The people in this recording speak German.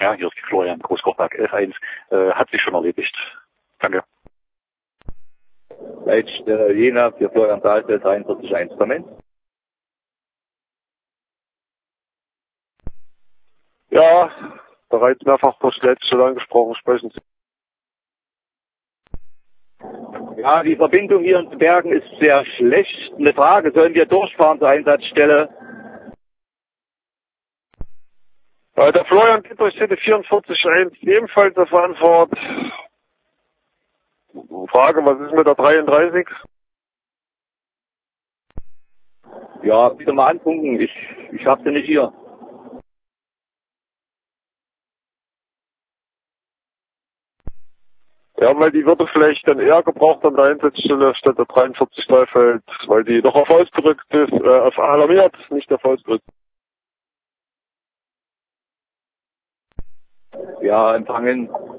Ja, hier ist Florian Großkochberg 11.1. Hat sich schon erledigt. Danke. Leitstelle Jena für Florian Dahlfeld 43.1. Moment. Ja, bereits mehrfach per Leitstelle angesprochen, sprechen Sie. Ja, die Verbindung hier in den Bergen ist sehr schlecht. Eine Frage, sollen wir durchfahren zur Einsatzstelle? Der Florian geht durch City 44.1 ebenfalls auf Antwort. Frage, was ist mit der 33? Ja, bitte mal anfunken, ich hab sie nicht hier. Ja, weil die würde vielleicht dann eher gebraucht an der Einsatzstelle statt der 43 Dahlfeld, weil die noch auf ausgerückt ist, auf alarmiert, nicht auf ausgerückt. Ja, empfangen.